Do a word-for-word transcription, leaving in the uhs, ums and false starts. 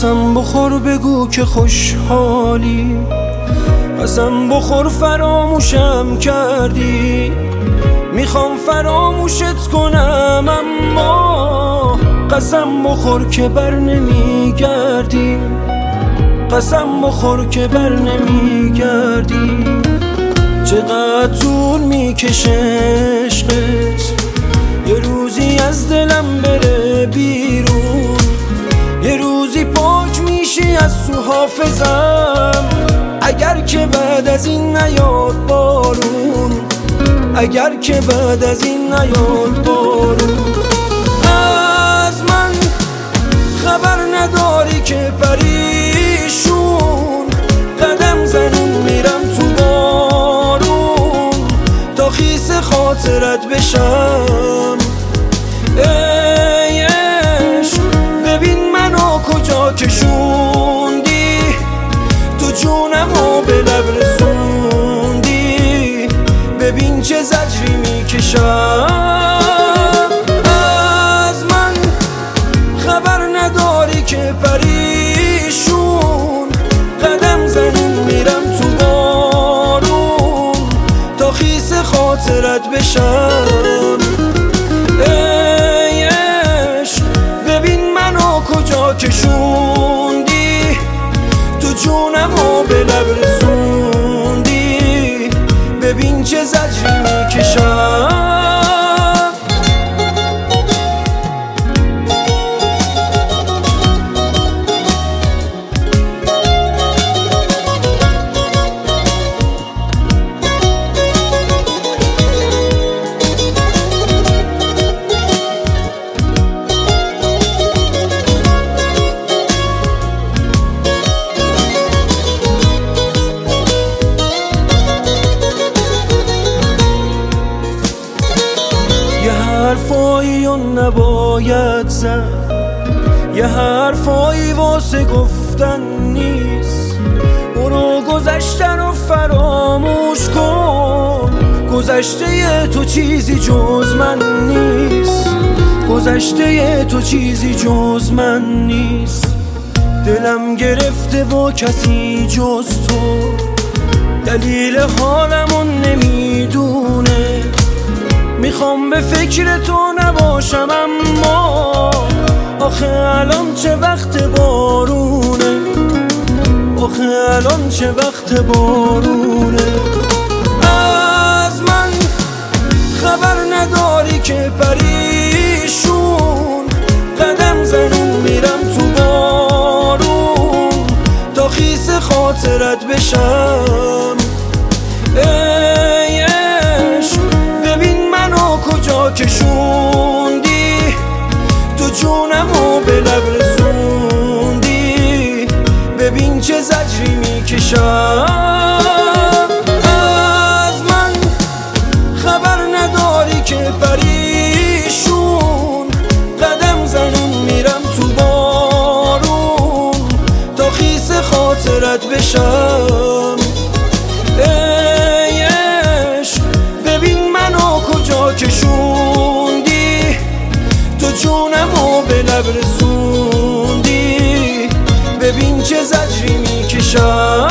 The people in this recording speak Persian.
قسم بخور بگو که خوشحالی، قسم بخور فراموشم کردی. میخوام فراموشت کنم اما قسم بخور که بر نمیگردی، قسم بخور که بر نمیگردی. چقدر طول میکشه عشقت، یه روزی از دلم بره بیرون، یه روزی پاک میشی از تو حافظم. اگر که بعد از این نیاد بارون، اگر که بعد از این نیاد بارون. از من خبر نداری که پریشون قدم زنون میرم تو بارون تا خیس خاطرت بشم. ای عشق ببین منو کجا کشوندی، تو جونمو به لب رسوندی. ببین چه زجری میکشم. از من خبر نداری که پریشون قدم زنون میرم تو بارون تا خیس خاطرت بشم. ای عشق ببین منو کجا کشوندی، تو جونمو به لب رسوندی. ببین چه زجری میکشم. حرفایی و نباید زد، یه حرفایی واسه گفتن نیست. برو گذشته رو فراموش کن، گذشته تو چیزی جز من نیست، گذشته تو چیزی جز من نیست. دلم گرفته و کسی جز تو دلیل حالمو نمیدونه. میخوام به فکر تو نباشم اما آخه الان چه وقت بارونه، آخه الان چه وقت بارونه. از من خبر نداری که پریشون قدم زنون میرم تو بارون تا خیس خاطرت بشم. ای عشق ببین منو کجا کشوندی، تو جونمو به لب رسوندی. ببین چه زجری میکشم. از من خبر نداری که پریشون قدم زنون میرم تو بارون تا خیس خاطرت بشم. ای عشق ببین منو کجا کشوندی، تو جونمو به لب رسوندی. ببین چه زجری میکشم.